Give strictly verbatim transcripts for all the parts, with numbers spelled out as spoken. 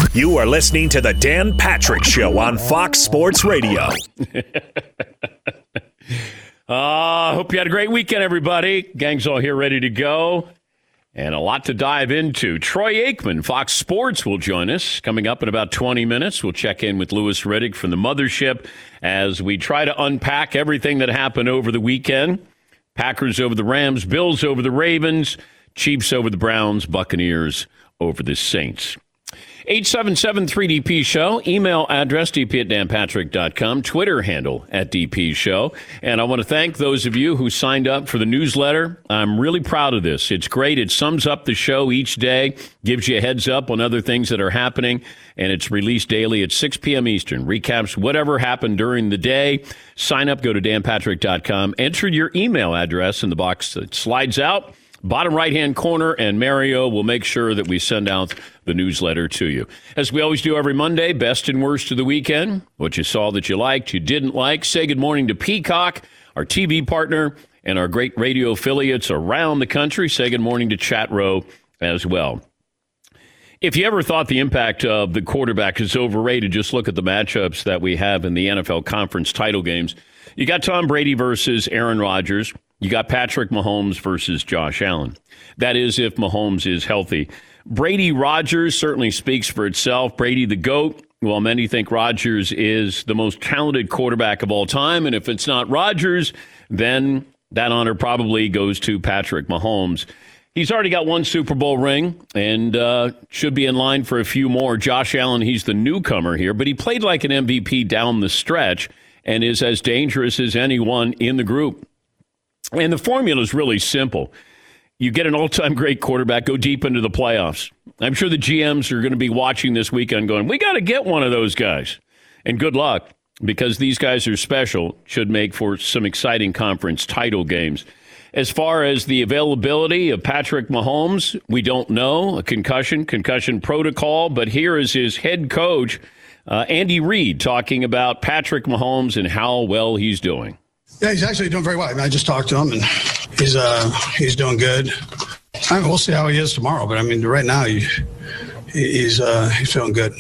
You are listening to the Dan Patrick Show on Fox Sports Radio. I uh, hope you had a great weekend, everybody. Gang's all here ready to go. And a lot to dive into. Troy Aikman, Fox Sports, will join us coming up in about twenty minutes. We'll check in with Louis Riddick from the Mothership as we try to unpack everything that happened over the weekend. Packers over the Rams, Bills over the Ravens, Chiefs over the Browns, Buccaneers over the Saints. eight seven seven three D P Show, email address d p at dan patrick dot com, Twitter handle at D P Show. And I want to thank those of you who signed up for the newsletter. I'm really proud of this. It's great. It sums up the show each day, gives you a heads up on other things that are happening, and it's released daily at six p.m. Eastern. Recaps whatever happened during the day. Sign up, go to dan patrick dot com, enter your email address in the box that slides out. Bottom right-hand corner, and Mario will make sure that we send out the newsletter to you. As we always do every Monday, best and worst of the weekend, what you saw that you liked, you didn't like. Say good morning to Peacock, our T V partner, and our great radio affiliates around the country. Say good morning to Chat Row as well. If you ever thought the impact of the quarterback is overrated, just look at the matchups that we have in the N F L conference title games. You got Tom Brady versus Aaron Rodgers. You got Patrick Mahomes versus Josh Allen. That is if Mahomes is healthy. Brady-Rodgers certainly speaks for itself. Brady the GOAT, while many think Rodgers is the most talented quarterback of all time. And if it's not Rodgers, then that honor probably goes to Patrick Mahomes. He's already got one Super Bowl ring and uh, should be in line for a few more. Josh Allen, he's the newcomer here, but he played like an M V P down the stretch and is as dangerous as anyone in the group. And the formula is really simple. You get an all-time great quarterback, go deep into the playoffs. I'm sure the G Ms are going to be watching this weekend going, we got to get one of those guys. And good luck, because these guys are special, should make for some exciting conference title games. As far as the availability of Patrick Mahomes, we don't know. A concussion, concussion protocol. But here is his head coach, uh, Andy Reid, talking about Patrick Mahomes and how well he's doing. Yeah, he's actually doing very well. I mean, I just talked to him, and he's uh, he's doing good. I mean, we'll see how he is tomorrow, but I mean, right now he, he's uh, he's feeling good.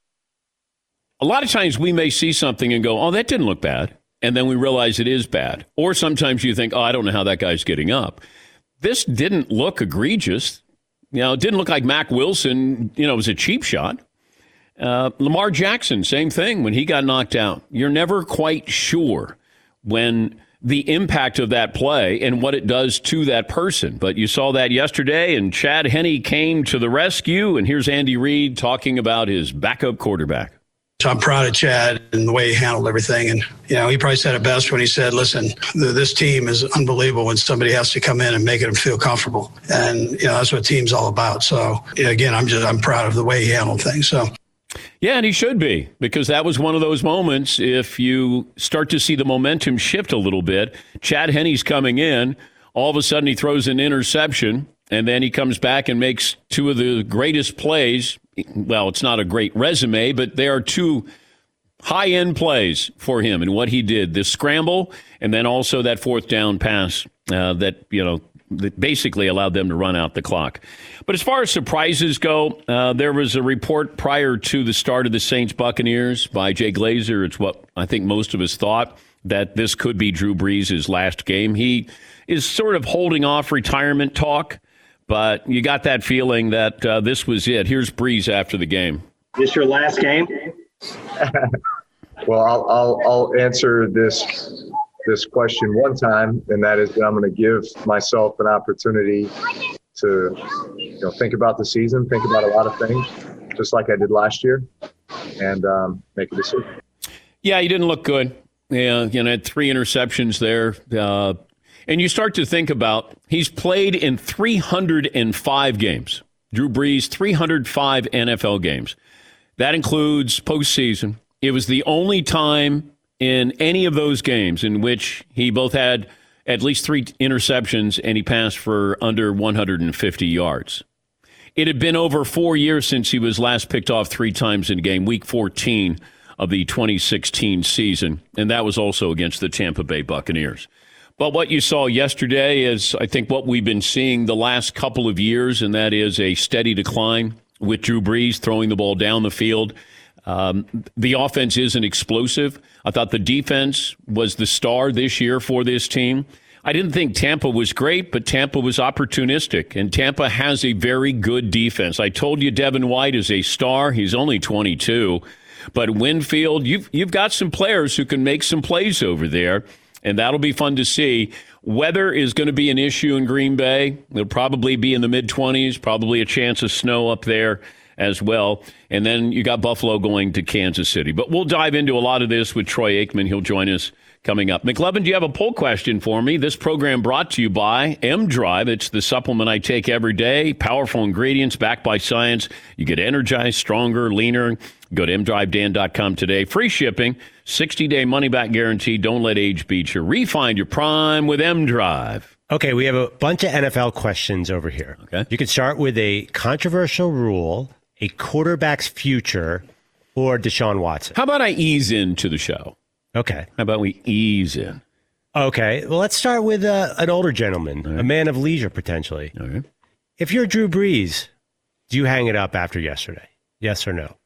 A lot of times we may see something and go, "Oh, that didn't look bad," and then we realize it is bad. Or sometimes you think, "Oh, I don't know how that guy's getting up." This didn't look egregious. You know, it didn't look like Mac Wilson. You know, it was a cheap shot. Uh, Lamar Jackson, same thing when he got knocked out. You're never quite sure when the impact of that play and what it does to that person. But you saw that yesterday, and Chad Henne came to the rescue, and here's Andy Reid talking about his backup quarterback. So I'm proud of Chad and the way he handled everything. And, you know, he probably said it best when he said, listen, th- this team is unbelievable when somebody has to come in and make them feel comfortable. And, you know, that's what team's all about. So, you know, again, I'm just I'm proud of the way he handled things. So. Yeah, and he should be, because that was one of those moments, if you start to see the momentum shift a little bit, Chad Henne's coming in, all of a sudden he throws an interception, and then he comes back and makes two of the greatest plays. Well, it's not a great resume, but they are two high-end plays for him and what he did. The scramble, and then also that fourth down pass uh, that, you know, that basically allowed them to run out the clock. But as far as surprises go, uh, there was a report prior to the start of the Saints-Buccaneers by Jay Glazer. It's what I think most of us thought, that this could be Drew Brees' last game. He is sort of holding off retirement talk, but you got that feeling that uh, this was it. Here's Brees after the game. This your last game? Well, I'll, I'll, I'll answer this this question one time, and that is that I'm going to give myself an opportunity to, you know, think about the season, think about a lot of things, just like I did last year, and um, make a decision. Yeah, he didn't look good. Yeah, you know, had three interceptions there. Uh, and you start to think about, he's played in three hundred five games. Drew Brees, three hundred five N F L games. That includes postseason. It was the only time in any of those games in which he both had at least three interceptions and he passed for under one hundred fifty yards. It had been over four years since he was last picked off three times in a game, week fourteen of the twenty sixteen season, and that was also against the Tampa Bay Buccaneers. But what you saw yesterday is, I think, what we've been seeing the last couple of years, and that is a steady decline with Drew Brees throwing the ball down the field. Um, the offense isn't explosive. I thought the defense was the star this year for this team. I didn't think Tampa was great, but Tampa was opportunistic, and Tampa has a very good defense. I told you Devin White is a star. He's only twenty-two. But Winfield, you've, you've got some players who can make some plays over there, and that'll be fun to see. Weather is going to be an issue in Green Bay. It'll probably be in the mid-twenties, probably a chance of snow up there as well. And then you got Buffalo going to Kansas City. But we'll dive into a lot of this with Troy Aikman. He'll join us coming up. McLovin, do you have a poll question for me? This program brought to you by M-Drive. It's the supplement I take every day. Powerful ingredients backed by science. You get energized, stronger, leaner. Go to m drive dan dot com today. Free shipping, sixty-day money-back guarantee. Don't let age beat you. Refine your prime with M-Drive. Okay, we have a bunch of N F L questions over here. Okay. You could start with a controversial rule, a quarterback's future, or Deshaun Watson. How about I ease into the show? Okay. How about we ease in? Okay. Well, let's start with uh, an older gentleman, right. a man of leisure, potentially. All right. If you're Drew Brees, do you hang it up after yesterday? Yes or no?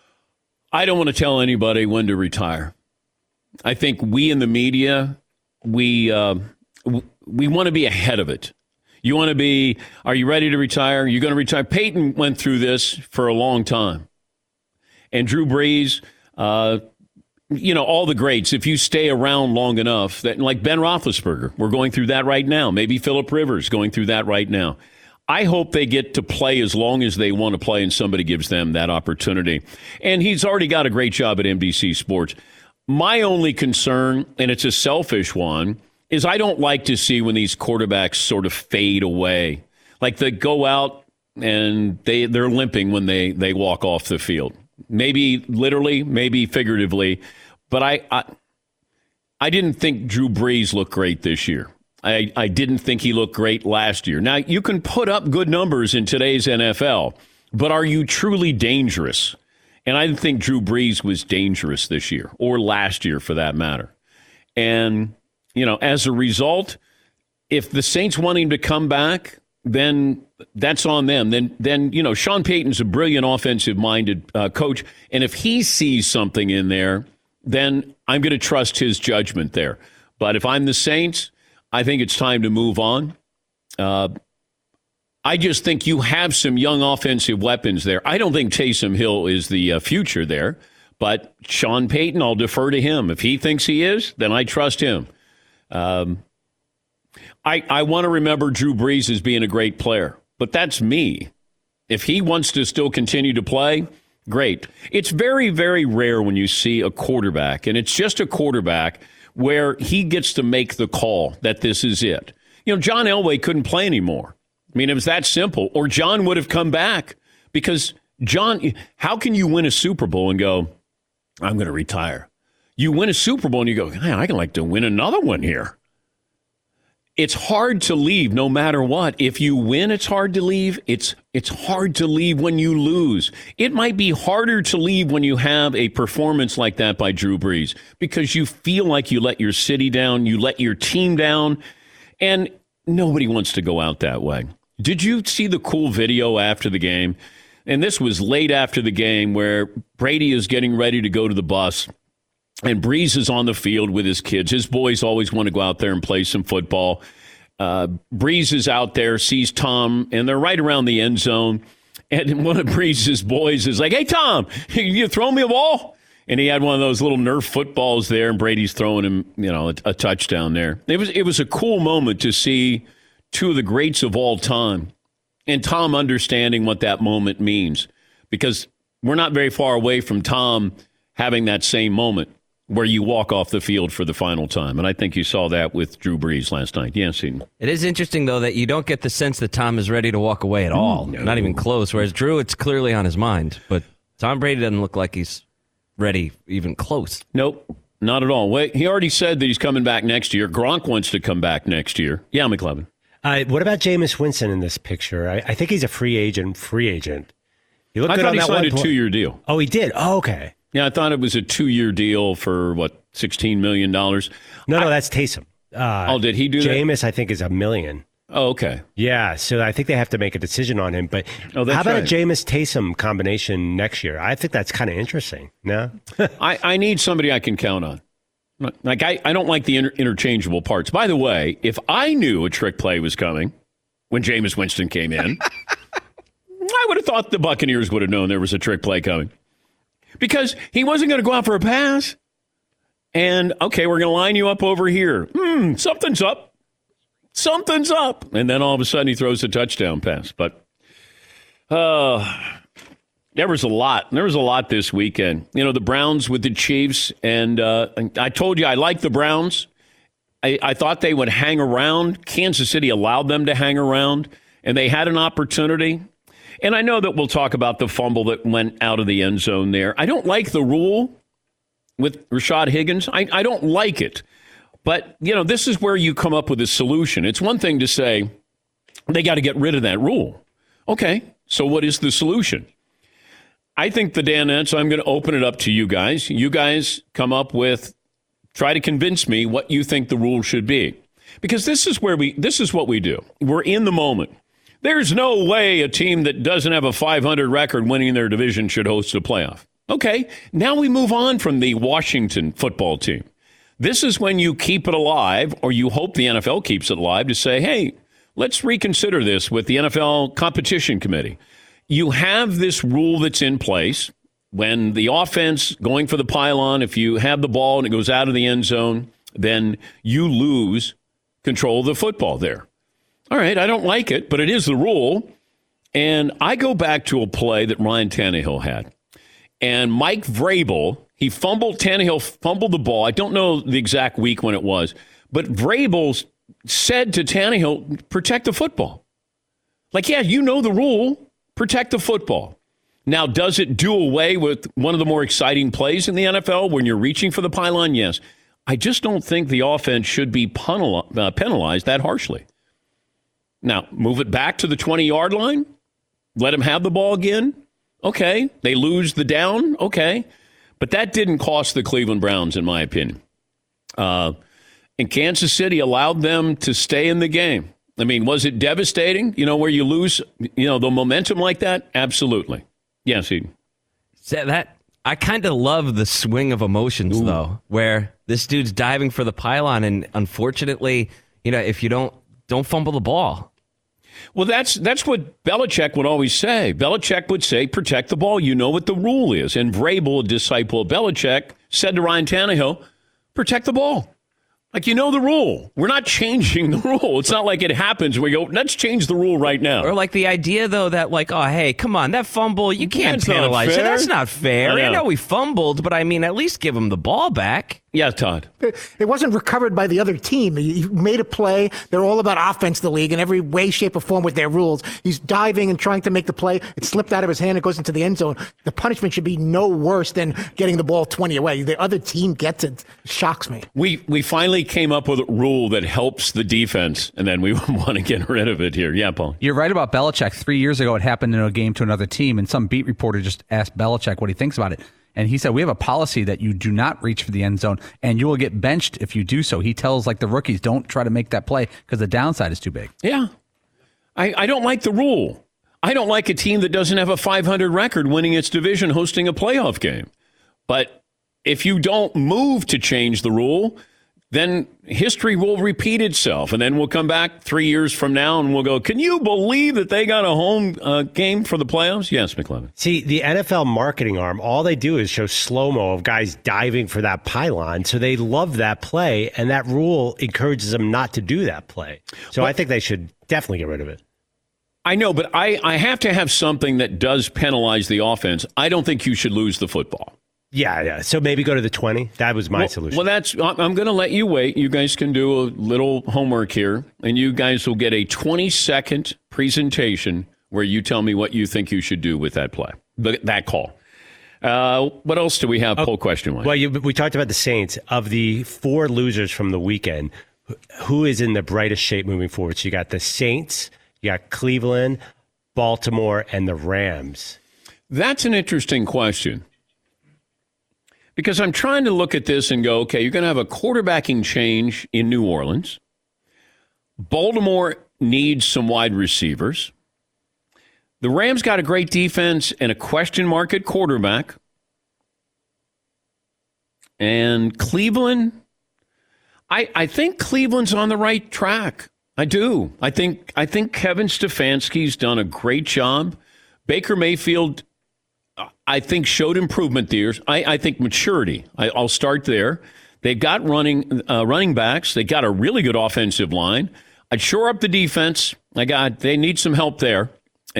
I don't want to tell anybody when to retire. I think we in the media, we uh, w- we want to be ahead of it. You want to be, are you ready to retire? Are you going to retire? Peyton went through this for a long time. And Drew Brees, uh, you know, all the greats, if you stay around long enough, that like Ben Roethlisberger, we're going through that right now. Maybe Phillip Rivers going through that right now. I hope they get to play as long as they want to play and somebody gives them that opportunity. And he's already got a great job at N B C Sports. My only concern, and it's a selfish one, is I don't like to see when these quarterbacks sort of fade away. Like they go out and they, they're limping when they, they walk off the field. Maybe literally, maybe figuratively. But I, I, I didn't think Drew Brees looked great this year. I, I didn't think he looked great last year. Now, you can put up good numbers in today's N F L, but are you truly dangerous? And I didn't think Drew Brees was dangerous this year, or last year for that matter. And, you know, as a result, if the Saints want him to come back, then that's on them. Then, then you know, Sean Payton's a brilliant offensive-minded uh, coach, and if he sees something in there, then I'm going to trust his judgment there. But if I'm the Saints, I think it's time to move on. Uh, I just think you have some young offensive weapons there. I don't think Taysom Hill is the uh, future there, but Sean Payton, I'll defer to him. If he thinks he is, then I trust him. Um, I, I want to remember Drew Brees as being a great player, but that's me. If he wants to still continue to play, great. It's very, very rare when you see a quarterback, and it's just a quarterback, where he gets to make the call that this is it. You know, John Elway couldn't play anymore. I mean, it was that simple. Or John would have come back because John, how can you win a Super Bowl and go, I'm going to retire? You win a Super Bowl and you go, man, I can like to win another one here. It's hard to leave no matter what. If you win, it's hard to leave. It's it's hard to leave when you lose. It might be harder to leave when you have a performance like that by Drew Brees because you feel like you let your city down, you let your team down, and nobody wants to go out that way. Did you see the cool video after the game? And this was late after the game where Brady is getting ready to go to the bus. And Brees is on the field with his kids. His boys always want to go out there and play some football. Uh, Brees is out there, sees Tom, and they're right around the end zone. And one of Brees' boys is like, hey, Tom, you throw me a ball? And he had one of those little Nerf footballs there, and Brady's throwing him, you know, a, a touchdown there. It was, it was a cool moment to see two of the greats of all time. And Tom understanding what that moment means. Because we're not very far away from Tom having that same moment where you walk off the field for the final time. And I think you saw that with Drew Brees last night. Yes, Eden. It is interesting, though, that you don't get the sense that Tom is ready to walk away at all. No. Not even close. Whereas Drew, it's clearly on his mind. But Tom Brady doesn't look like he's ready even close. Nope, not at all. Wait, he already said that he's coming back next year. Gronk wants to come back next year. Yeah, McLevin. Uh, what about Jameis Winston in this picture? I, I think he's a free agent, free agent. You look I good thought on he that signed a one two-year deal. Oh, he did? Oh, okay. Yeah, I thought it was a two-year deal for, what, sixteen million dollars? No, no, I, that's Taysom. Uh, oh, did he do Jameis, that? I think, is a million. Oh, okay. Yeah, so I think they have to make a decision on him. But Oh, that's how about right. a Jameis Taysom combination next year? I think that's kind of interesting. No? I, I need somebody I can count on. Like, I, I don't like the inter- interchangeable parts. By the way, if I knew a trick play was coming when Jameis Winston came in, I would have thought the Buccaneers would have known there was a trick play coming. Because he wasn't going to go out for a pass. And, okay, we're going to line you up over here. Hmm, something's up. Something's up. And then all of a sudden he throws a touchdown pass. But uh, there was a lot. There was a lot this weekend. You know, the Browns with the Chiefs. And uh, I told you I like the Browns. I, I thought they would hang around. Kansas City allowed them to hang around. And they had an opportunity. And I know that we'll talk about the fumble that went out of the end zone there. I don't like the rule with Rashad Higgins. I, I don't like it. But, you know, this is where you come up with a solution. It's one thing to say they got to get rid of that rule. Okay, so what is the solution? I think the Danettes, I'm going to open it up to you guys. You guys come up with, try to convince me what you think the rule should be. Because this is where we, this is what we do. We're in the moment. There's no way a team that doesn't have a five hundred record winning their division should host a playoff. Okay, now we move on from the Washington football team. This is when you keep it alive, or you hope the N F L keeps it alive, to say, hey, let's reconsider this with the N F L Competition Committee. You have this rule that's in place. When the offense going for the pylon, if you have the ball and it goes out of the end zone, then you lose control of the football there. All right, I don't like it, but it is the rule. And I go back to a play that Ryan Tannehill had. And Mike Vrabel, he fumbled, Tannehill fumbled the ball. I don't know the exact week when it was, but Vrabel said to Tannehill, protect the football. Like, yeah, you know the rule, protect the football. Now, does it do away with one of the more exciting plays in the N F L when you're reaching for the pylon? Yes. I just don't think the offense should be penalized that harshly. Now, move it back to the twenty-yard line. Let them have the ball again. Okay. They lose the down. Okay. But that didn't cost the Cleveland Browns, in my opinion. Uh, and Kansas City allowed them to stay in the game. I mean, was it devastating, you know, where you lose, you know, the momentum like that? Absolutely. Yes, Eden. So that I kind of love the swing of emotions, Ooh. though, where this dude's diving for the pylon, and unfortunately, you know, if you don't don't fumble the ball. Well, that's that's what Belichick would always say. Belichick would say, protect the ball. You know what the rule is. And Vrabel, a disciple of Belichick, said to Ryan Tannehill, protect the ball. Like, you know the rule. We're not changing the rule. It's not like it happens. We go, let's change the rule right now. Or like the idea, though, that like, oh, hey, come on, that fumble, you can't That's penalize it. not fair. That's not fair. I I know. know we fumbled, but I mean, at least give him the ball back. Yeah, Todd. It wasn't recovered by the other team. He made a play. They're all about offense, the league, in every way, shape, or form with their rules. He's diving and trying to make the play. It slipped out of his hand. It goes into the end zone. The punishment should be no worse than getting the ball twenty away. The other team gets it. It shocks me. We we finally came up with a rule that helps the defense, and then we want to get rid of it here. Yeah, Paul. You're right about Belichick. Three years ago, it happened in a game to another team, and some beat reporter just asked Belichick what he thinks about it. And he said, we have a policy that you do not reach for the end zone, and you will get benched if you do so. He tells like the rookies, don't try to make that play because the downside is too big. Yeah. I, I don't like the rule. I don't like a team that doesn't have a five hundred record winning its division hosting a playoff game. But if you don't move to change the rule, then history will repeat itself. And then we'll come back three years from now and we'll go, can you believe that they got a home uh, game for the playoffs? Yes, McLevin. See, the N F L marketing arm, all they do is show slow-mo of guys diving for that pylon. So they love that play, and that rule encourages them not to do that play. So well, I think they should definitely get rid of it. I know, but I, I have to have something that does penalize the offense. I don't think you should lose the football. Yeah, yeah. So maybe go to the twenty. That was my well, solution. Well, that's. I'm going to let you wait. You guys can do a little homework here, and you guys will get a twenty-second presentation where you tell me what you think you should do with that play, that call. Uh, what else do we have? Oh, poll question wise. Well, you, we talked about the Saints. Of the four losers from the weekend, who is in the brightest shape moving forward? So you got the Saints, you got Cleveland, Baltimore, and the Rams. That's an interesting question. Because I'm trying to look at this and go, okay, you're going to have a quarterbacking change in New Orleans. Baltimore needs some wide receivers. The Rams got a great defense and a question mark at quarterback. And Cleveland, I, I think Cleveland's on the right track. I do. I think I think Kevin Stefanski's done a great job. Baker Mayfield, I think, showed improvement there. I, I think maturity. I, I'll start there. They've got running uh, running backs. They got a really good offensive line. I'd shore up the defense. I got. They need some help there.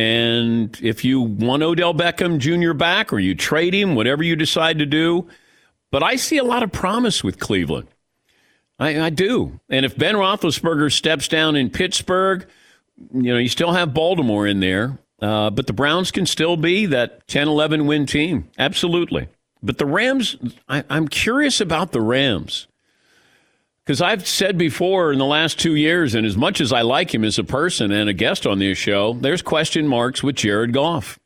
And if you want Odell Beckham Junior back or you trade him, whatever you decide to do. But I see a lot of promise with Cleveland. I, I do. And if Ben Roethlisberger steps down in Pittsburgh, you know, you still have Baltimore in there. Uh, but the Browns can still be that ten eleven win team. Absolutely. But the Rams, I, I'm curious about the Rams. Because I've said before in the last two years, and as much as I like him as a person and a guest on this show, there's question marks with Jared Goff.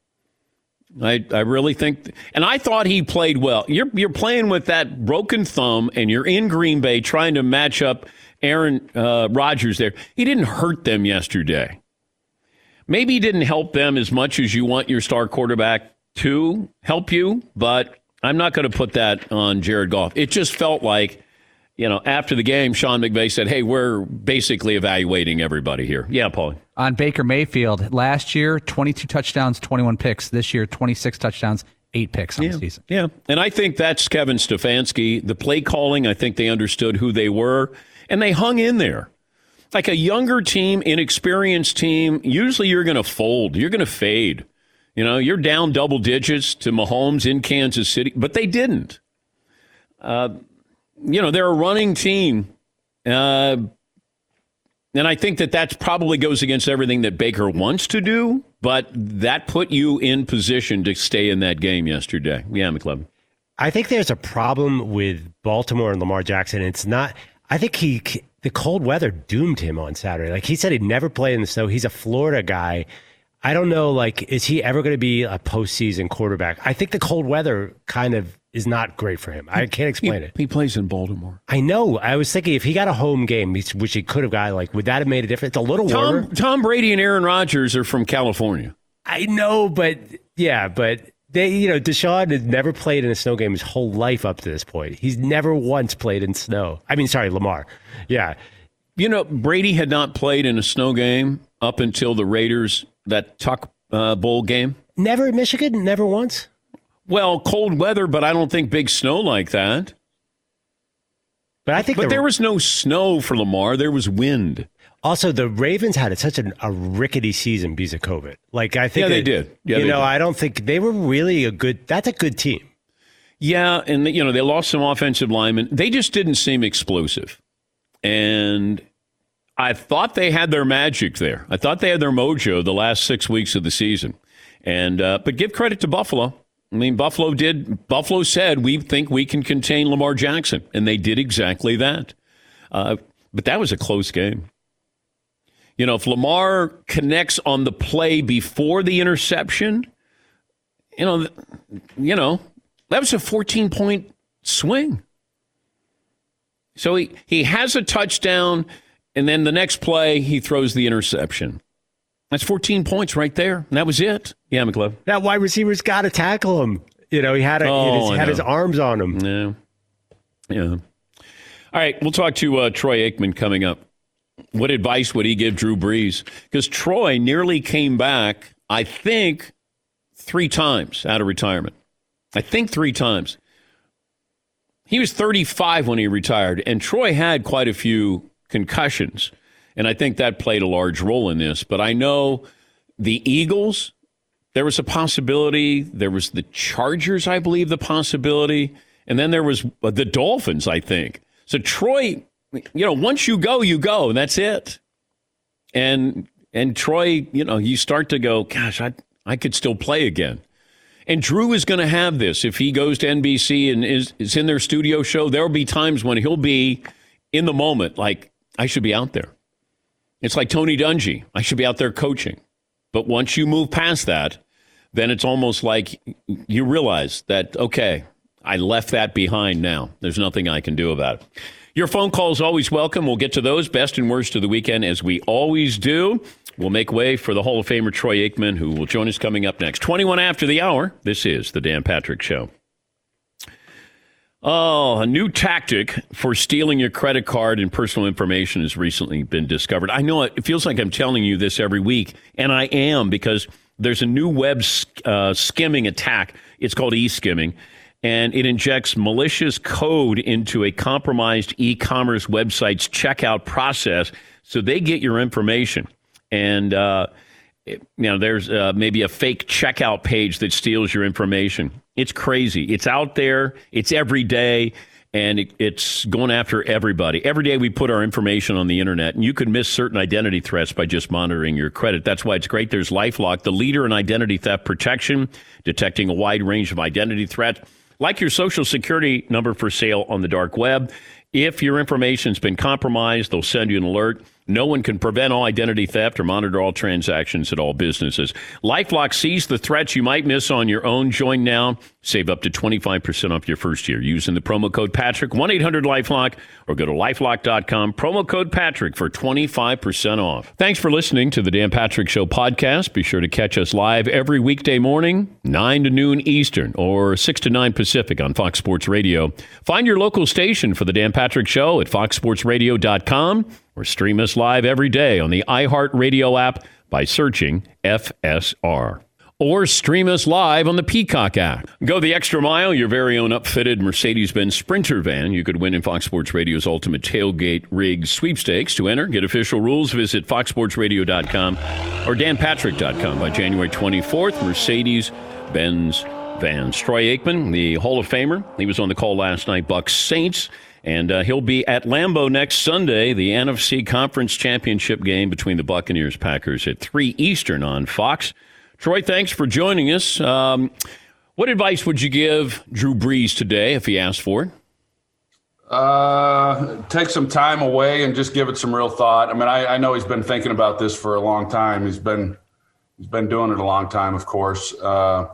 I, I really think, and I thought he played well. You're you're playing with that broken thumb, and you're in Green Bay trying to match up Aaron uh, Rodgers there. He didn't hurt them yesterday. Maybe he didn't help them as much as you want your star quarterback to help you, but I'm not going to put that on Jared Goff. It just felt like, you know, after the game, Sean McVay said, hey, we're basically evaluating everybody here. Yeah, Paul. On Baker Mayfield, last year, twenty-two touchdowns, twenty-one picks. This year, twenty-six touchdowns, eight picks on yeah, the season. Yeah, and I think that's Kevin Stefanski. The play calling, I think they understood who they were, and they hung in there. Like a younger team, inexperienced team, usually you're going to fold. You're going to fade. You know, you're down double digits to Mahomes in Kansas City, but they didn't. Uh, you know, they're a running team. Uh, and I think that that probably goes against everything that Baker wants to do, but that put you in position to stay in that game yesterday. Yeah, McLevin. I think there's a problem with Baltimore and Lamar Jackson. It's not, I think he, the cold weather doomed him on Saturday. Like he said, he'd never play in the snow. He's a Florida guy. I don't know, like, is he ever going to be a postseason quarterback? I think the cold weather kind of is not great for him. I can't explain he, it. He plays in Baltimore. I know. I was thinking if he got a home game, which he could have got, like, would that have made a difference? It's a little Tom, warmer. Tom Brady and Aaron Rodgers are from California. I know, but yeah, but they, you know, Deshaun has never played in a snow game his whole life up to this point. He's never once played in snow. I mean, sorry, Lamar. Yeah. You know, Brady had not played in a snow game up until the Raiders, that Tuck uh, Bowl game. Never in Michigan? Never once? Well, cold weather, but I don't think big snow like that. But I think, but the, there was no snow for Lamar. There was wind. Also, the Ravens had such an, a rickety season because of COVID. Like I think yeah, that, they did. Yeah, you they know, did. I don't think they were really a good. That's a good team. Yeah, and you know they lost some offensive linemen. They just didn't seem explosive, and I thought they had their magic there. I thought they had their mojo the last six weeks of the season. And uh, but give credit to Buffalo. I mean, Buffalo did. Buffalo said we think we can contain Lamar Jackson, and they did exactly that. Uh, but that was a close game. You know, if Lamar connects on the play before the interception, you know, you know, that was a fourteen-point swing. So he, he has a touchdown, and then the next play, he throws the interception. That's fourteen points right there. And that was it. Yeah, McLeod. That wide receiver's got to tackle him. You know, he had a, oh, he had his arms on him. Yeah. Yeah. All right, we'll talk to uh, Troy Aikman coming up. What advice would he give Drew Brees? Because Troy nearly came back, I think, three times out of retirement. I think three times. He was thirty-five when he retired, and Troy had quite a few concussions, and I think that played a large role in this. But I know the Eagles, there was a possibility. There was the Chargers, I believe, the possibility. And then there was the Dolphins, I think. So Troy, you know, once you go, you go, and that's it. And and Troy, you know, you start to go, gosh, I I could still play again. And Drew is going to have this. If he goes to N B C and is, is in their studio show, there will be times when he'll be in the moment, like, I should be out there. It's like Tony Dungy. I should be out there coaching. But once you move past that, then it's almost like you realize that, okay, I left that behind now. There's nothing I can do about it. Your phone call is always welcome. We'll get to those best and worst of the weekend as we always do. We'll make way for the Hall of Famer Troy Aikman, who will join us coming up next. twenty-one after the hour. This is the Dan Patrick Show. Oh, a new tactic for stealing your credit card and personal information has recently been discovered. I know it feels like I'm telling you this every week, and I am, because there's a new web uh, skimming attack. It's called e-skimming, and it injects malicious code into a compromised e-commerce website's checkout process, so they get your information. And, uh, you know, there's uh, maybe a fake checkout page that steals your information. It's crazy. It's out there. It's every day, and it, it's going after everybody. Every day we put our information on the internet, and you could miss certain identity threats by just monitoring your credit. That's why it's great. There's LifeLock, the leader in identity theft protection, detecting a wide range of identity threats, like your social security number for sale on the dark web. If your information's been compromised, they'll send you an alert. No one can prevent all identity theft or monitor all transactions at all businesses. LifeLock sees the threats you might miss on your own. Join now. Save up to twenty-five percent off your first year using the promo code Patrick, one eight hundred LifeLock, or go to lifelock dot com. Promo code Patrick for twenty-five percent off. Thanks for listening to the Dan Patrick Show podcast. Be sure to catch us live every weekday morning, nine to noon Eastern, or six to nine Pacific on Fox Sports Radio. Find your local station for the Dan Patrick Show at fox sports radio dot com, or stream us live every day on the iHeartRadio app by searching F S R. Or stream us live on the Peacock app. Go the extra mile, your very own upfitted Mercedes-Benz Sprinter van. You could win in Fox Sports Radio's Ultimate Tailgate Rig Sweepstakes. To enter, get official rules, visit fox sports radio dot com or dan patrick dot com by January twenty-fourth. Mercedes-Benz vans. Troy Aikman, the Hall of Famer. He was on the call last night, Bucks Saints. And uh, he'll be at Lambeau next Sunday, the N F C Conference Championship game between the Buccaneers Packers at three Eastern on Fox. Troy, thanks for joining us. Um, what advice would you give Drew Brees today if he asked for it? Uh, take some time away and just give it some real thought. I mean, I, I know he's been thinking about this for a long time. He's been he's been doing it a long time, of course. Uh,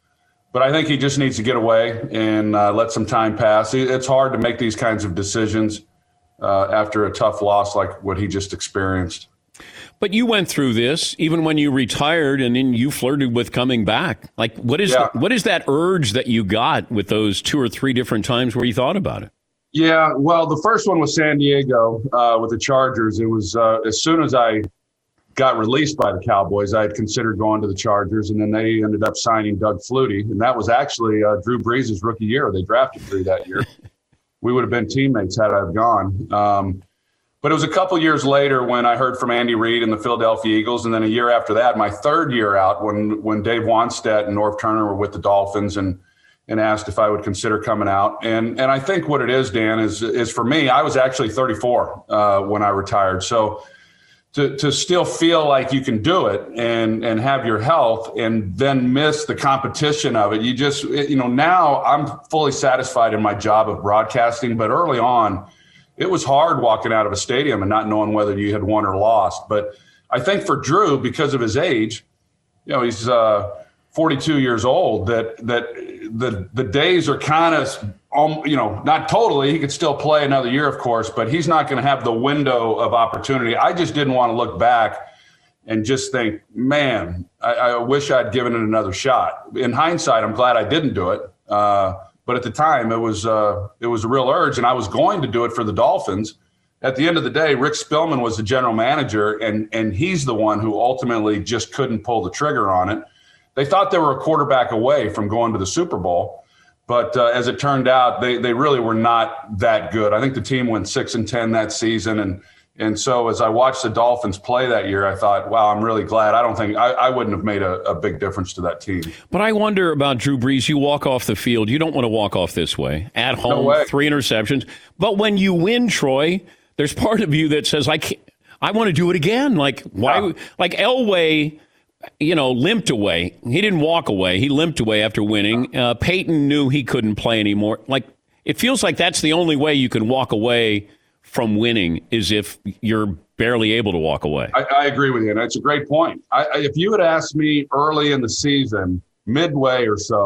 but I think he just needs to get away and uh, let some time pass. It's hard to make these kinds of decisions uh, after a tough loss like what he just experienced. But you went through this even when you retired, and then you flirted with coming back. Like, what is Yeah. the, what is that urge that you got with those two or three different times where you thought about it? Yeah, well, the first one was San Diego uh, with the Chargers. It was uh, as soon as I got released by the Cowboys, I had considered going to the Chargers, and then they ended up signing Doug Flutie, and that was actually uh, Drew Brees' rookie year. They drafted Drew that year. We would have been teammates had I have gone. Um, But it was a couple years later when I heard from Andy Reid and the Philadelphia Eagles, and then a year after that, my third year out, when when Dave Wannstedt and Norv Turner were with the Dolphins, and and asked if I would consider coming out. And and I think what it is, Dan, is is for me, I was actually thirty-four uh, when I retired. So to to still feel like you can do it and and have your health and then miss the competition of it, you just, you know, now I'm fully satisfied in my job of broadcasting, but early on, it was hard walking out of a stadium and not knowing whether you had won or lost. But I think for Drew, because of his age, you know, he's uh, forty-two years old, that that the the days are kind of, um, you know, not totally. He could still play another year, of course, but he's not going to have the window of opportunity. I just didn't want to look back and just think, man, I, I wish I'd given it another shot. In hindsight, I'm glad I didn't do it. Uh, But at the time, it was uh, it was a real urge, and I was going to do it for the Dolphins. At the end of the day, Rick Spielman was the general manager, and and he's the one who ultimately just couldn't pull the trigger on it. They thought they were a quarterback away from going to the Super Bowl, but uh, as it turned out, they they really were not that good. I think the team went six and ten that season, and and so as I watched the Dolphins play that year, I thought, wow, I'm really glad. I don't think I, I wouldn't have made a, a big difference to that team. But I wonder about Drew Brees. You walk off the field. You don't want to walk off this way. At home, way. three interceptions. But when you win, Troy, there's part of you that says, I can't, I want to do it again. Like, why? Yeah. Like Elway, you know, limped away. He didn't walk away. He limped away after winning. Uh, Peyton knew he couldn't play anymore. Like, it feels like that's the only way you can walk away from winning, is if you're barely able to walk away. I, I agree with you, and it's a great point. I, I, if you had asked me early in the season, midway or so,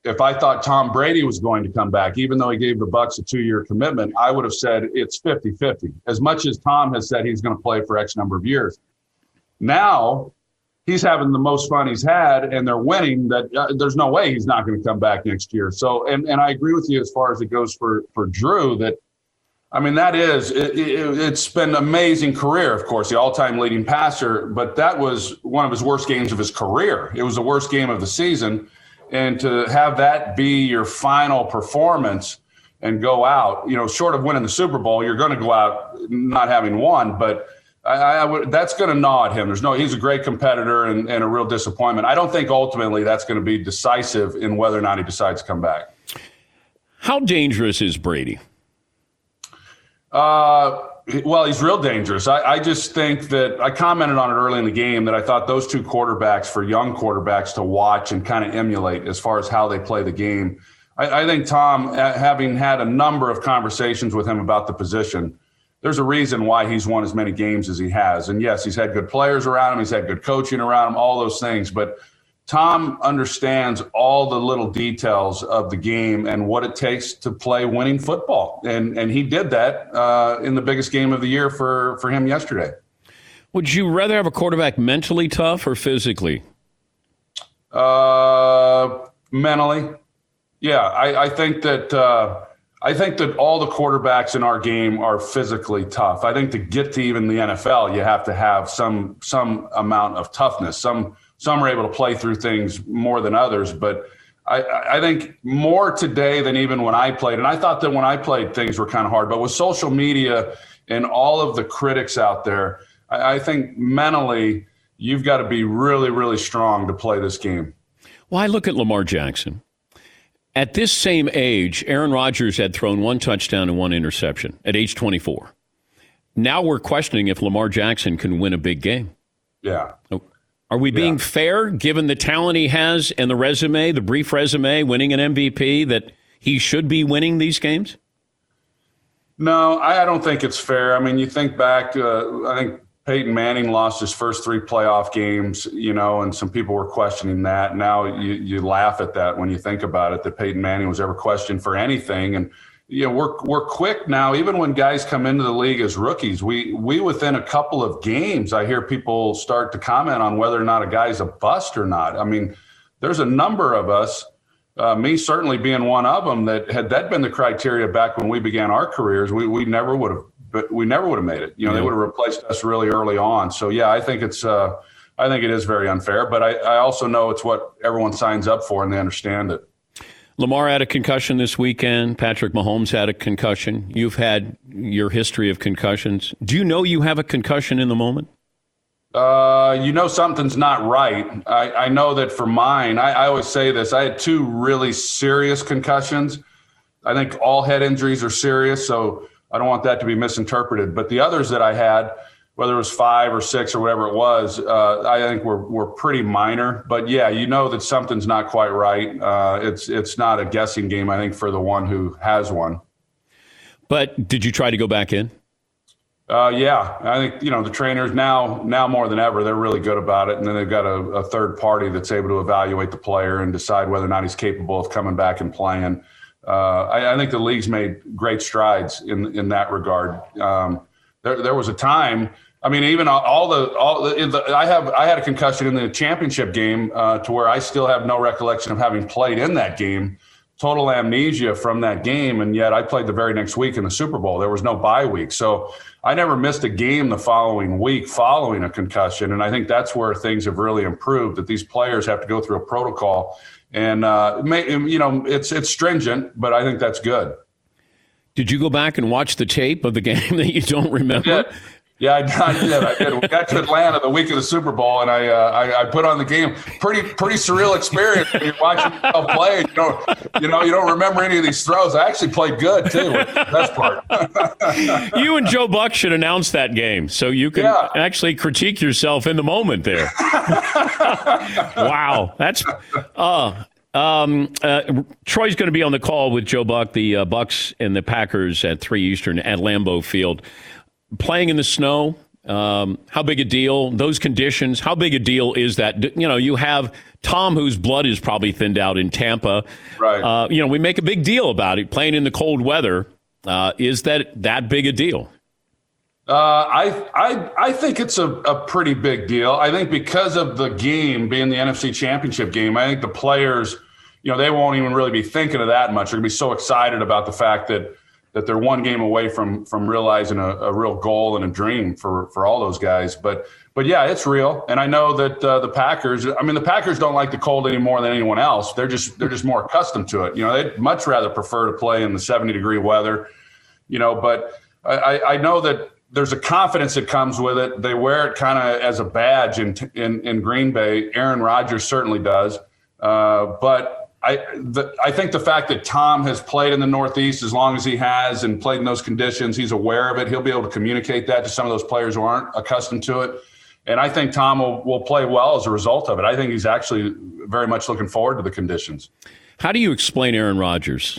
if I thought Tom Brady was going to come back, even though he gave the Bucs a two-year commitment, I would have said it's fifty-fifty, as much as Tom has said he's going to play for X number of years. Now he's having the most fun he's had, and they're winning, that uh, there's no way he's not going to come back next year. So, and, and I agree with you as far as it goes for, for Drew, that, I mean, that is, it, it, it's been an amazing career, of course, the all-time leading passer, but that was one of his worst games of his career. It was the worst game of the season. And to have that be your final performance and go out, you know, short of winning the Super Bowl, you're going to go out not having won, but I, I would, that's going to gnaw at him. There's no, he's a great competitor and, and a real disappointment. I don't think ultimately that's going to be decisive in whether or not he decides to come back. How dangerous is Brady? Uh, well, he's real dangerous. I, I just think that I commented on it early in the game that I thought those two quarterbacks, for young quarterbacks to watch and kind of emulate as far as how they play the game. I, I think Tom, having had a number of conversations with him about the position, there's a reason why he's won as many games as he has. And yes, he's had good players around him. He's had good coaching around him, all those things. But Tom understands all the little details of the game and what it takes to play winning football. And and he did that uh, in the biggest game of the year for, for him yesterday. Would you rather have a quarterback mentally tough or physically? Uh, mentally. Yeah, I, I think that uh, I think that all the quarterbacks in our game are physically tough. I think to get to even the N F L, you have to have some some amount of toughness. Some Some are able to play through things more than others, but I, I think more today than even when I played. And I thought that when I played, things were kind of hard. But with social media and all of the critics out there, I, I think mentally you've got to be really, really strong to play this game. Well, I look at Lamar Jackson. At this same age, Aaron Rodgers had thrown one touchdown and one interception at age twenty-four. Now we're questioning if Lamar Jackson can win a big game. Yeah. Are we being yeah. fair, given the talent he has and the resume, the brief resume, winning an M V P, that he should be winning these games? No, I don't think it's fair. I mean, you think back, uh, I think Peyton Manning lost his first three playoff games, you know, and some people were questioning that. Now you, you laugh at that when you think about it, that Peyton Manning was ever questioned for anything. And you know, we're we're quick now. Even when guys come into the league as rookies, we we within a couple of games, I hear people start to comment on whether or not a guy's a bust or not. I mean, there's a number of us, uh, me certainly being one of them, that had that been the criteria back when we began our careers, we we never would have, but we never would have made it. You know, yeah. They would have replaced us really early on. So yeah, I think it's uh, I think it is very unfair. But I, I also know it's what everyone signs up for, and they understand it. Lamar had a concussion this weekend. Patrick Mahomes had a concussion. You've had your history of concussions. Do you know you have a concussion in the moment? Uh, you know something's not right. I, I know that for mine, I, I always say this, I had two really serious concussions. I think all head injuries are serious, so I don't want that to be misinterpreted. But the others that I had, whether it was five or six or whatever it was, uh, I think were were pretty minor. But yeah, you know that something's not quite right. Uh, it's it's not a guessing game, I think, for the one who has one. But did you try to go back in? Uh, yeah, I think, you know, the trainers now now more than ever, they're really good about it. And then they've got a, a third party that's able to evaluate the player and decide whether or not he's capable of coming back and playing. Uh, I, I think the league's made great strides in in that regard. Um, there there was a time. I mean, even all the all the, the I have I had a concussion in the championship game uh, to where I still have no recollection of having played in that game. Total amnesia from that game, and yet I played the very next week in the Super Bowl. There was no bye week, so I never missed a game the following week following a concussion. And I think that's where things have really improved. That these players have to go through a protocol, and uh, may, you know it's it's stringent, but I think that's good. Did you go back and watch the tape of the game that you don't remember? Yeah. Yeah, I, I did. I did. We got to Atlanta the week of the Super Bowl, and I, uh, I I put on the game. Pretty pretty surreal experience when you're watching yourself play. You don't you know you don't remember any of these throws. I actually played good too. The best part. You and Joe Buck should announce that game so you can yeah. actually critique yourself in the moment there. Wow, that's uh um uh, Troy's going to be on the call with Joe Buck, the uh, Bucks and the Packers at three Eastern at Lambeau Field. Playing in the snow, Um, how big a deal? Those conditions, how big a deal is that? You know, you have Tom, whose blood is probably thinned out in Tampa. Right. Uh, you know, we make a big deal about it, playing in the cold weather. Uh, is that that big a deal? Uh, I, I, I think it's a, a pretty big deal. I think because of the game being the N F C Championship game, I think the players, you know, they won't even really be thinking of that much. They're going to be so excited about the fact that that they're one game away from from realizing a, a real goal and a dream for, for all those guys. But but yeah, it's real. And I know that uh, the Packers, I mean, the Packers don't like the cold any more than anyone else. They're just they're just more accustomed to it. You know, they'd much rather prefer to play in the seventy degree weather, you know, but I, I know that there's a confidence that comes with it. They wear it kind of as a badge in, in, in Green Bay. Aaron Rodgers certainly does. Uh, but I, the, I think the fact that Tom has played in the Northeast as long as he has and played in those conditions, he's aware of it. He'll be able to communicate that to some of those players who aren't accustomed to it. And I think Tom will, will play well as a result of it. I think he's actually very much looking forward to the conditions. How do you explain Aaron Rodgers?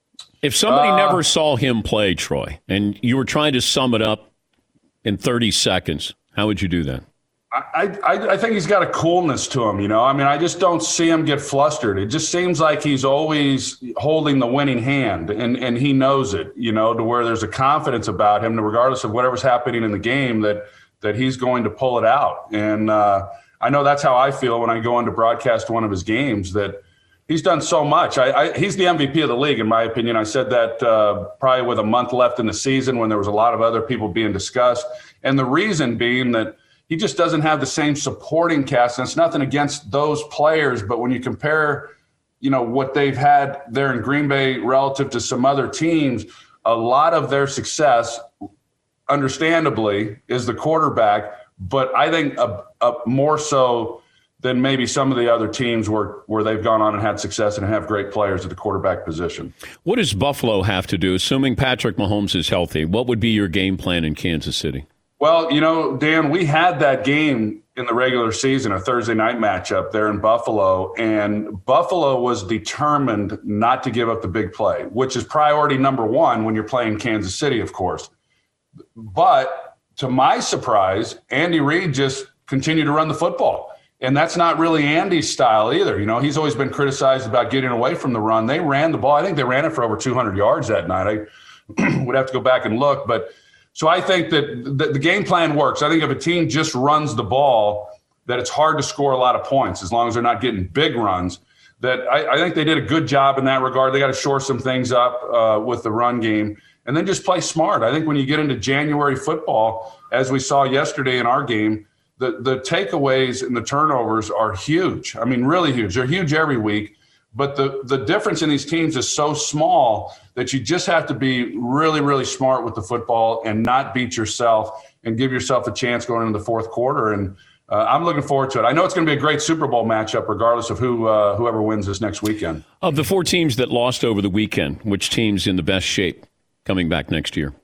If somebody uh, never saw him play, Troy, and you were trying to sum it up in thirty seconds, how would you do that? I, I, I think he's got a coolness to him, you know. I mean, I just don't see him get flustered. It just seems like he's always holding the winning hand, and, and he knows it, you know, to where there's a confidence about him, regardless of whatever's happening in the game, that that he's going to pull it out. And uh, I know that's how I feel when I go in to broadcast one of his games, that he's done so much. I, I, he's the M V P of the league, in my opinion. I said that uh, probably with a month left in the season when there was a lot of other people being discussed. And the reason being that he just doesn't have the same supporting cast. And it's nothing against those players, but when you compare, you know, what they've had there in Green Bay relative to some other teams, a lot of their success, understandably, is the quarterback. But I think a, a more so than maybe some of the other teams where, where they've gone on and had success and have great players at the quarterback position. What does Buffalo have to do, assuming Patrick Mahomes is healthy? What would be your game plan in Kansas City? Well, you know, Dan, we had that game in the regular season, a Thursday night matchup there in Buffalo, and Buffalo was determined not to give up the big play, which is priority number one when you're playing Kansas City, of course. But to my surprise, Andy Reid just continued to run the football. And that's not really Andy's style either. You know, he's always been criticized about getting away from the run. They ran the ball. I think they ran it for over two hundred yards that night. I would have to go back and look, but so I think that the, the game plan works. I think if a team just runs the ball, that it's hard to score a lot of points as long as they're not getting big runs. That I, I think they did a good job in that regard. They got to shore some things up uh, with the run game and then just play smart. I think when you get into January football, as we saw yesterday in our game, the, the takeaways and the turnovers are huge. I mean, really huge. They're huge every week. But the, the difference in these teams is so small that you just have to be really, really smart with the football and not beat yourself and give yourself a chance going into the fourth quarter. And uh, I'm looking forward to it. I know it's going to be a great Super Bowl matchup regardless of who uh, whoever wins this next weekend. Of the four teams that lost over the weekend, which team's in the best shape coming back next year?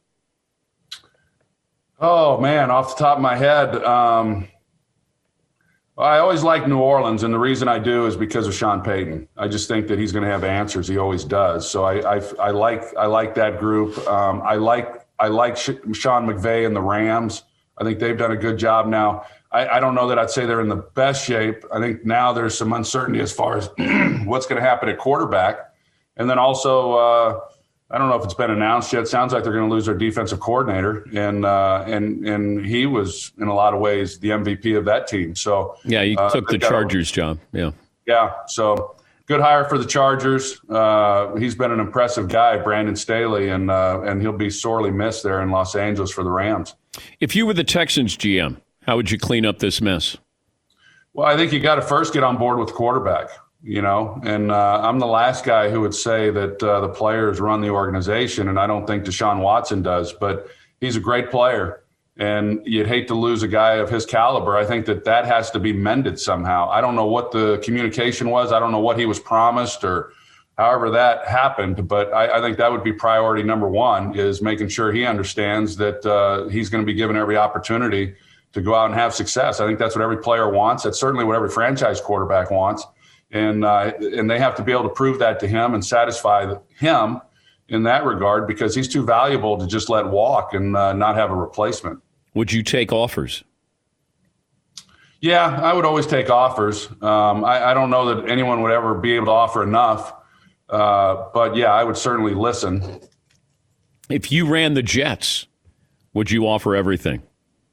Oh, man, off the top of my head, um, I always like New Orleans, and the reason I do is because of Sean Payton. I just think that he's going to have answers. He always does. So I, I, I like I like that group. Um, I like I like Sean McVay and the Rams. I think they've done a good job now. I, I don't know that I'd say they're in the best shape. I think now there's some uncertainty as far as what's going to happen at quarterback, and then also. Uh, I don't know if it's been announced yet. It sounds like they're going to lose their defensive coordinator, and uh, and and he was in a lot of ways the M V P of that team. So yeah, he uh, took the Chargers job. Yeah, yeah. So good hire for the Chargers. Uh, he's been an impressive guy, Brandon Staley, and uh, and he'll be sorely missed there in Los Angeles for the Rams. If you were the Texans G M, how would you clean up this mess? Well, I think you got to first get on board with the quarterback. You know, and uh, I'm the last guy who would say that uh, the players run the organization, and I don't think Deshaun Watson does, but he's a great player, and you'd hate to lose a guy of his caliber. I think that that has to be mended somehow. I don't know what the communication was. I don't know what he was promised or however that happened, but I, I think that would be priority number one, is making sure he understands that uh, he's going to be given every opportunity to go out and have success. I think that's what every player wants. That's certainly what every franchise quarterback wants. And uh, and they have to be able to prove that to him and satisfy him in that regard, because he's too valuable to just let walk and uh, not have a replacement. would you take offers? Yeah, I would always take offers. Um, I, I don't know that anyone would ever be able to offer enough. Uh, but, yeah, I would certainly listen. If you ran the Jets, would you offer everything?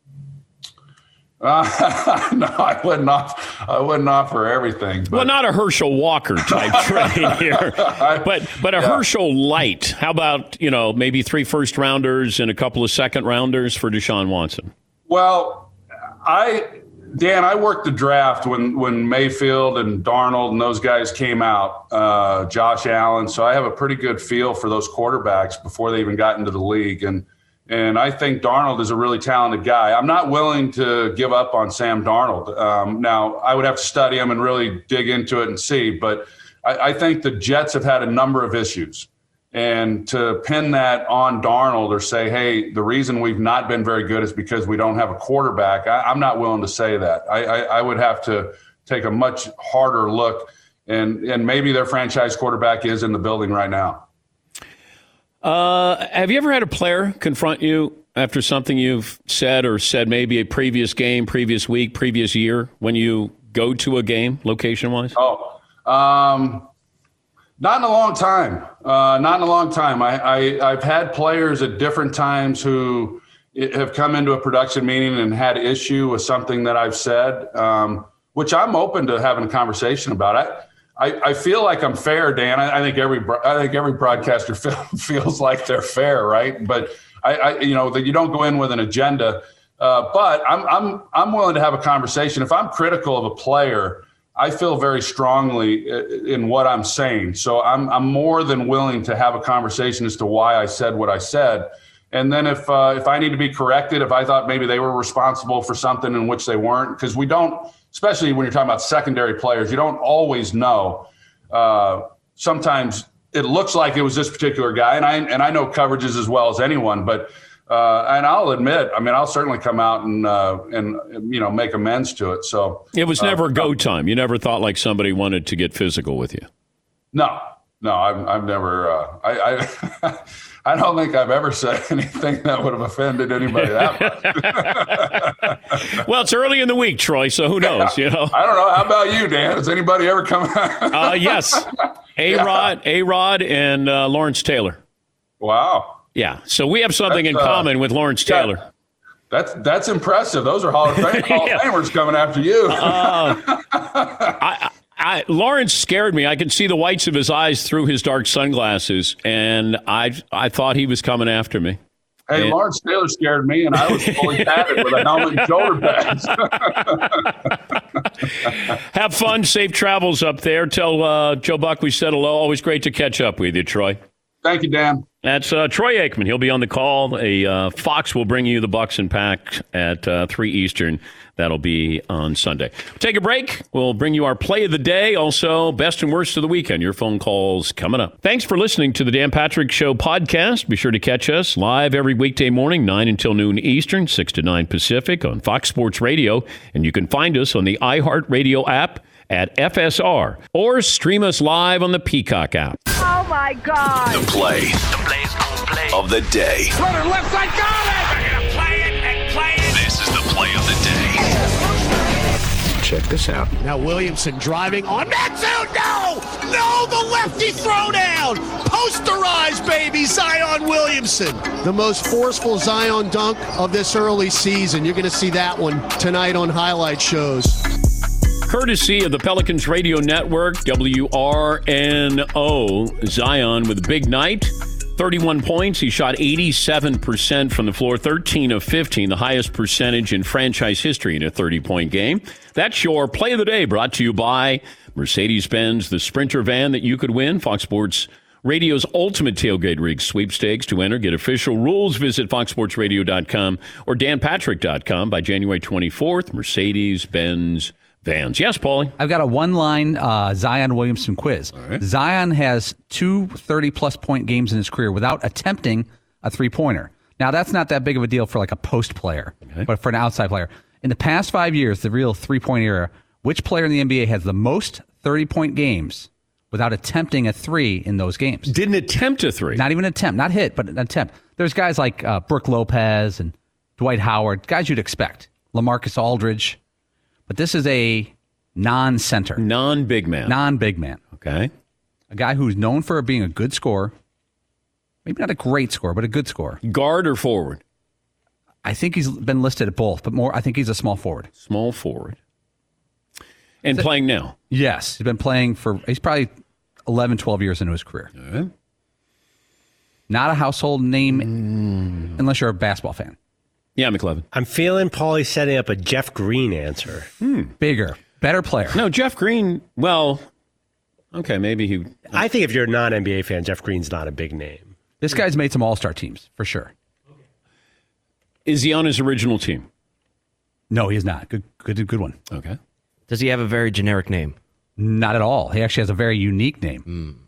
Uh, no, I wouldn't offer, I wouldn't offer everything. But. Well, not a Herschel Walker type trade here, but but a yeah. Herschel light. How about, you know, maybe three first rounders and a couple of second rounders for Deshaun Watson? Well, I Dan, I worked the draft when when Mayfield and Darnold and those guys came out, uh, Josh Allen. So I have a pretty good feel for those quarterbacks before they even got into the league. And And I think Darnold is a really talented guy. I'm not willing to give up on Sam Darnold. Um, now, I would have to study him and really dig into it and see. But I, I think the Jets have had a number of issues. And to pin that on Darnold or say, hey, the reason we've not been very good is because we don't have a quarterback, I, I'm not willing to say that. I, I, I would have to take a much harder look. And, and maybe their franchise quarterback is in the building right now. Uh, have you ever had a player confront you after something you've said or said maybe a previous game, previous week, previous year when you go to a game location-wise? Oh, um, not in a long time. Uh, not in a long time. I, I, I've had players at different times who have come into a production meeting and had issue with something that I've said, um, which I'm open to having a conversation about. I, I, I feel like I'm fair, Dan. I, I think every I think every broadcaster feel, feels like they're fair, right? But I, I you know, that you don't go in with an agenda. Uh, but I'm I'm I'm willing to have a conversation. If I'm critical of a player, I feel very strongly in what I'm saying. So I'm I'm more than willing to have a conversation as to why I said what I said. And then if uh, if I need to be corrected, if I thought maybe they were responsible for something in which they weren't, because we don't. Especially when you're talking about secondary players, you don't always know. Uh, sometimes it looks like it was this particular guy, and I and I know coverages as well as anyone. But uh, and I'll admit, I mean, I'll certainly come out and uh, and you know make amends to it. So it was never uh, go time. You never thought like somebody wanted to get physical with you. No, no, I've I've never. Uh, I. I I don't think I've ever said anything that would have offended anybody that much. Well, it's early in the week, Troy, so who knows? You know, I don't know. How about you, Dan? Has anybody ever come? uh, yes, A-Rod, yeah. A-Rod, and uh, Lawrence Taylor. Wow. Yeah, so we have something that's, in uh, common with Lawrence Taylor. Yeah. That's that's impressive. Those are Hall of Fame, Hall of Famers coming after you. uh, I, I, Lawrence scared me. I could see the whites of his eyes through his dark sunglasses, and I I thought he was coming after me. Hey, and, Lawrence Taylor scared me, and I was fully padded with a helmet and shoulder pads. Have fun. Safe travels up there. Tell uh, Joe Buck we said hello. Always great to catch up with you, Troy. Thank you, Dan. That's uh, Troy Aikman. He'll be on the call. A uh, Fox will bring you the Bucks and Pack at uh, three Eastern. That'll be on Sunday. Take a break. We'll bring you our play of the day. Also, best and worst of the weekend. Your phone calls coming up. Thanks for listening to the Dan Patrick Show podcast. Be sure to catch us live every weekday morning, nine until noon Eastern, six to nine Pacific on Fox Sports Radio. And you can find us on the iHeartRadio app at F S R or stream us live on the Peacock app. Oh, my God. The play, the plays, play of the day. Runner left side, got it! We're going to play it and play it. This is the play of the day. Check this out. Now Williamson driving on Matsu. No! No, the lefty throwdown! Posterized, baby, Zion Williamson. The most forceful Zion dunk of this early season. You're going to see that one tonight on highlight shows. Courtesy of the Pelicans Radio Network, W R N O, Zion with a big night. thirty-one points. He shot eighty-seven percent from the floor, thirteen of fifteen, the highest percentage in franchise history in a thirty-point game. That's your play of the day, brought to you by Mercedes-Benz, the Sprinter van that you could win. Fox Sports Radio's Ultimate Tailgate Rig Sweepstakes. To enter, get official rules. Visit fox sports radio dot com or dan patrick dot com by January twenty-fourth. Mercedes-Benz Vans. Yes, Paulie? I've got a one-line uh, Zion Williamson quiz. Right. Zion has two thirty-plus point games in his career without attempting a three-pointer. Now, that's not that big of a deal for like a post player, okay, but for an outside player. In the past five years, the real three-point era, which player in the N B A has the most thirty-point games without attempting a three in those games? Didn't attempt a three. Not even an attempt. Not hit, but an attempt. There's guys like uh, Brooke Lopez and Dwight Howard, guys you'd expect. LaMarcus Aldridge. But this is a non-center. Non-big man. Non-big man. Okay. A guy who's known for being a good scorer. Maybe not a great scorer, but a good scorer. Guard or forward? I think he's been listed at both, but more, I think he's a small forward. Small forward. And so, playing now? Yes. He's been playing for, he's probably eleven, twelve years into his career. Okay. Not a household name mm. unless you're a basketball fan. Yeah, McLevin. I'm feeling Paulie setting up a Jeff Green answer. Hmm. Bigger, better player. No, Jeff Green, well, okay, maybe he... I think if you're a non-N B A fan, Jeff Green's not a big name. This guy's made some all-star teams, for sure. Is he on his original team? No, he is not. Good, good, good one. Okay. Does he have a very generic name? Not at all. He actually has a very unique name. Mm.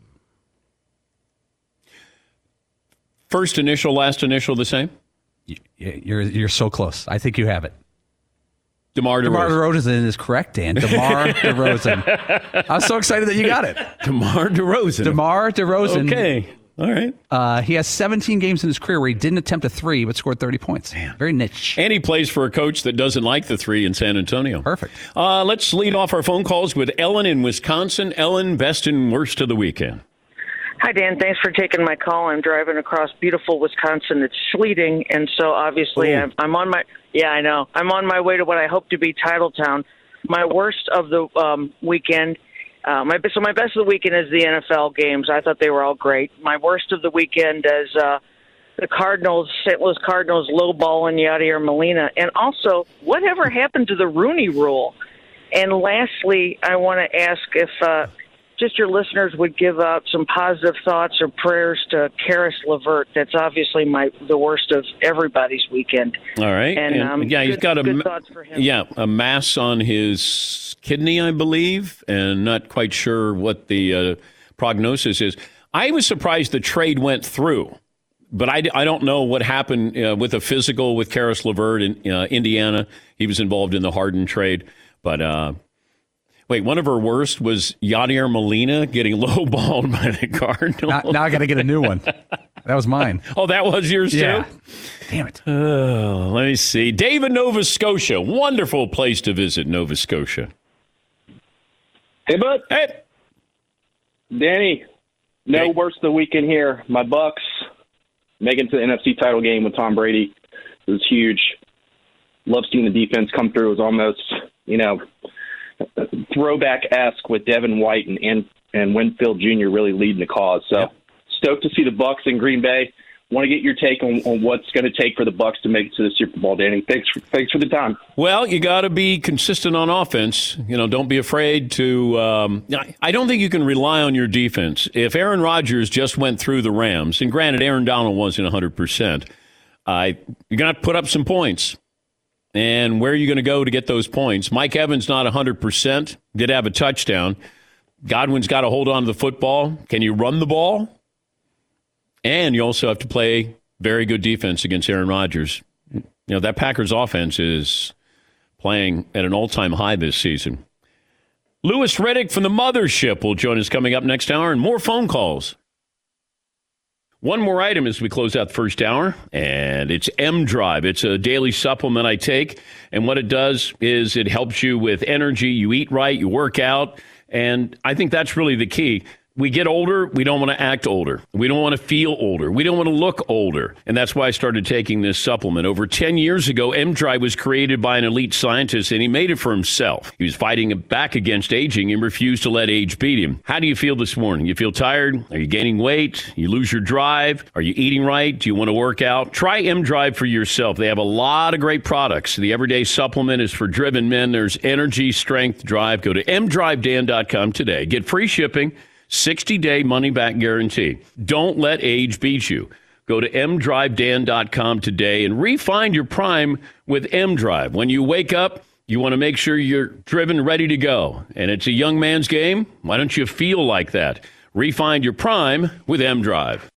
First initial, last initial, the same? You're you're so close. I think you have it. DeMar DeRozan. DeMar DeRozan is correct, Dan. DeMar DeRozan. I'm so excited that you got it. DeMar DeRozan. DeMar DeRozan. Okay. All right. Uh, he has seventeen games in his career where he didn't attempt a three but scored thirty points. Man. Very niche. And he plays for a coach that doesn't like the three in San Antonio. Perfect. Uh, let's lead off our phone calls with Ellen in Wisconsin. Ellen, best and worst of the weekend. Hi, Dan. Thanks for taking my call. I'm driving across beautiful Wisconsin. It's sleeting, and so obviously I'm, I'm on my yeah, I know. I'm on my way to what I hope to be Titletown. My worst of the um, weekend. Uh, my so my best of the weekend is the N F L games. I thought they were all great. My worst of the weekend is uh, the Cardinals, Saint Louis Cardinals, lowballing Yadier Molina, and also whatever happened to the Rooney Rule. And lastly, I want to ask if uh, just your listeners would give out some positive thoughts or prayers to Karis LeVert. That's obviously my the worst of everybody's weekend. All right, and, and um, yeah, he's good, got a good thoughts for him. yeah a mass on his kidney, I believe, and not quite sure what the uh, prognosis is. I was surprised the trade went through, but I, I don't know what happened uh, with a physical with Karis LeVert in uh, Indiana. He was involved in the Harden trade, but. Uh, Wait, one of her worst was Yadier Molina getting lowballed by the Cardinals. Now, now I got to get a new one. That was mine. Oh, that was yours yeah. too? Damn it. Oh, let me see. Dave in Nova Scotia. Wonderful place to visit, Nova Scotia. Hey, bud. Hey. Danny, no hey. worse the weekend here. My Bucks making it to the N F C title game with Tom Brady. It was huge. Love seeing the defense come through. It was almost, you know, throwback-esque with Devin White and, and and Winfield Junior really leading the cause. So yep. Stoked to see the Bucks in Green Bay. Want to get your take on, on what's going to take for the Bucks to make it to the Super Bowl, Danny. Thanks for, thanks for the time. Well, you got to be consistent on offense. You know, don't be afraid to. Um, I don't think you can rely on your defense. If Aaron Rodgers just went through the Rams, and granted, Aaron Donald wasn't one hundred percent, uh, you're going to have to put up some points. And where are you going to go to get those points? Mike Evans not one hundred percent, did have a touchdown. Godwin's got to hold on to the football. Can you run the ball? And you also have to play very good defense against Aaron Rodgers. You know, that Packers offense is playing at an all-time high this season. Lewis Riddick from the Mothership will join us coming up next hour, and more phone calls. One more item as we close out the first hour, and it's M-Drive. It's a daily supplement I take, and what it does is it helps you with energy. You eat right, you work out, and I think that's really the key. We get older, we don't want to act older. We don't want to feel older. We don't want to look older. And that's why I started taking this supplement. Over ten years ago, M-Drive was created by an elite scientist, and he made it for himself. He was fighting back against aging and refused to let age beat him. How do you feel this morning? You feel tired? Are you gaining weight? You lose your drive? Are you eating right? Do you want to work out? Try M-Drive for yourself. They have a lot of great products. The everyday supplement is for driven men. There's energy, strength, drive. Go to m drive dan dot com today. Get free shipping. sixty-day money-back guarantee. Don't let age beat you. Go to m drive dan dot com today and refine your prime with M-Drive. When you wake up, you want to make sure you're driven, ready to go. And it's a young man's game. Why don't you feel like that? Refine your prime with M-Drive.